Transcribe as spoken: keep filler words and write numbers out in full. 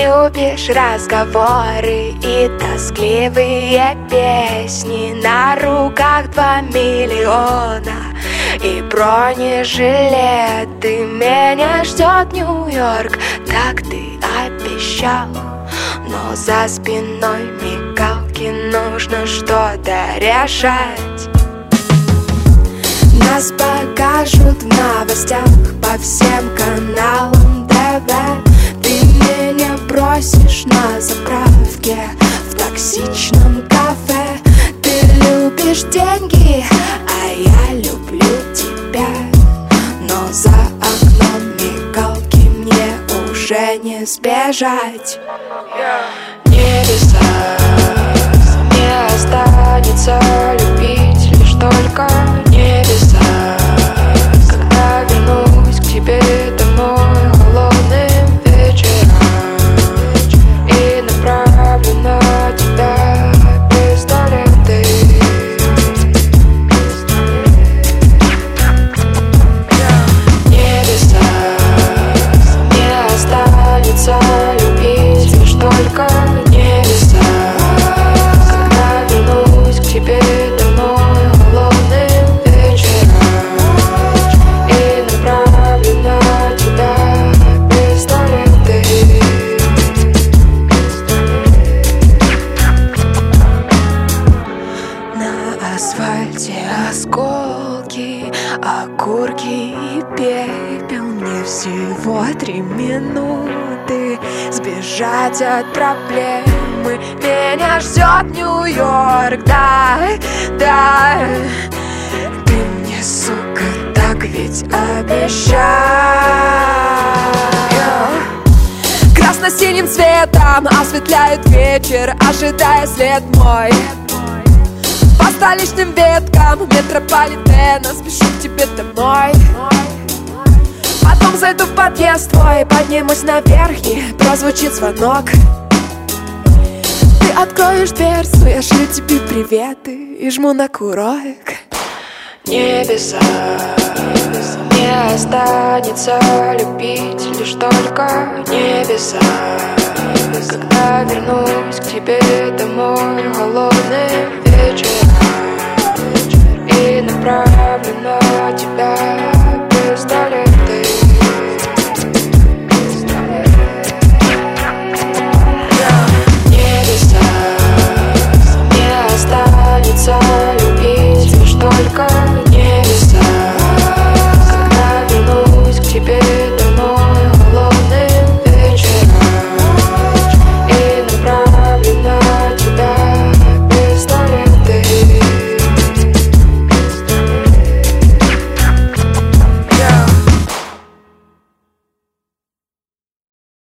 любишь разговоры и тоскливые песни. На руках два миллиона и бронежилеты. Меня ждет Нью-Йорк, так ты обещал. Но за спиной мигалки, нужно что-то решать. Нас покажут в новостях по всем каналам ТВ. Ты меня бросишь на заправке в токсичном кафе. Ты любишь деньги, а я люблю тебя. Но за окном мигалки, мне уже не сбежать. Небеса, не останется любить лишь только небеса. Когда вернусь к тебе домой холодным вечером и направлю на тебя пистолеты. Небеса, не останется любить лишь только небеса. Когда вернусь к тебе домой холодным вечером и направлю на тебя пистолеты. На асфальте осколки, окурки и пепел. Мне всего три минуты сбежать от проблемы. Меня ждет Нью-Йорк, да, да. Ты мне, сука, так ведь обещал. Красно-синим цветом осветляет вечер, ожидая след мой. По столичным веткам метрополитена спешу к тебе домой. Потом зайду в подъезд твой, поднимусь наверх и прозвучит звонок. Ты откроешь дверцу, я шлю тебе приветы и жму на курок. Небеса, не останется любить лишь только небеса. Когда вернусь к тебе домой холодным